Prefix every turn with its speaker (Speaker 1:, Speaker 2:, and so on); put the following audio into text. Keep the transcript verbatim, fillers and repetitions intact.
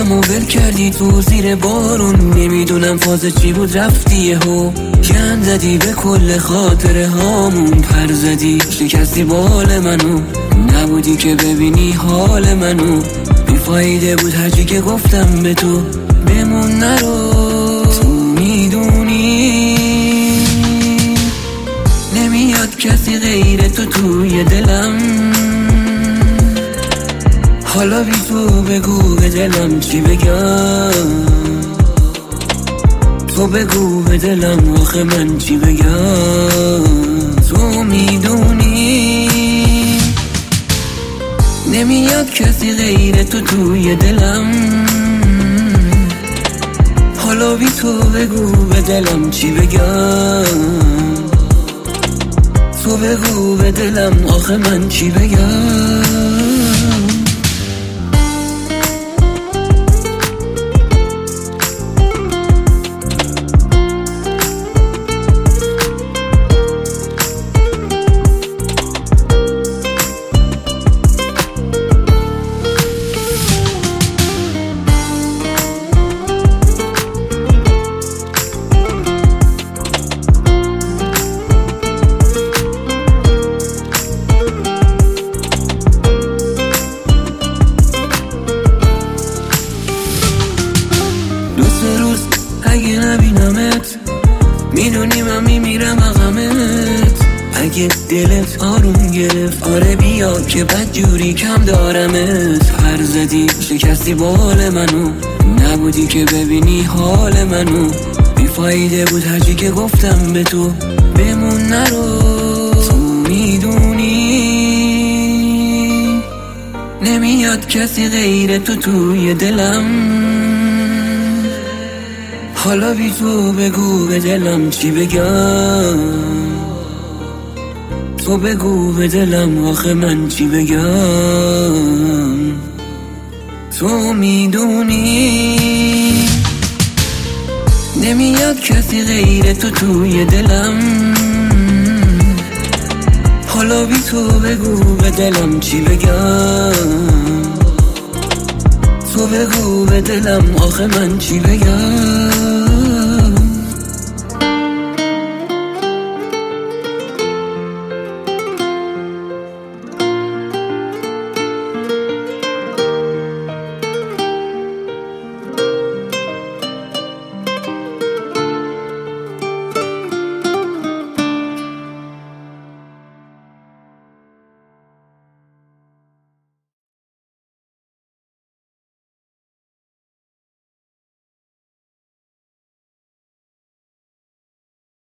Speaker 1: دلم و ول کردی تو زیر بارون. نمیدونم فاز چی بود رفتی یهو، گند زدی به کل خاطره هامون. پر زدی شکستی بال منو، نبودی که ببینی حال منو. بیفایده بود هرچی که گفتم به تو، بمون نرو. تو میدونی نمیاد کسی غیر تو توی دلم. حالا بی تو بگو به دلم چی بگم. تو بگو به دلم آخه من چی بگم. تو میدونی نمیاد کسی غیر تو توی دلم. حالا بی تو بگو به دلم چی بگم. تو بگو به دلم آخه من چی بگم. اگه نبینمت میدونی من میمیرم عقمت. اگه دلت آروم گرفت آره بیا که بد جوری کم دارمت. پر زدی شکستی بال منو، نبودی که ببینی حال منو. بیفایده بود هرچی که گفتم به تو، بمون نرو. تو میدونی نمیاد کسی غیر تو توی دلم. حالا بی تو بگو به دلم چی بگم. تو بگو به دلم آخه من چی بگم. تو میدونی نمیاد کسی غیر تو توی دلم. حالا بی تو بگو به دلم چی بگم. تو بگو به دلم آخه من چی بگم.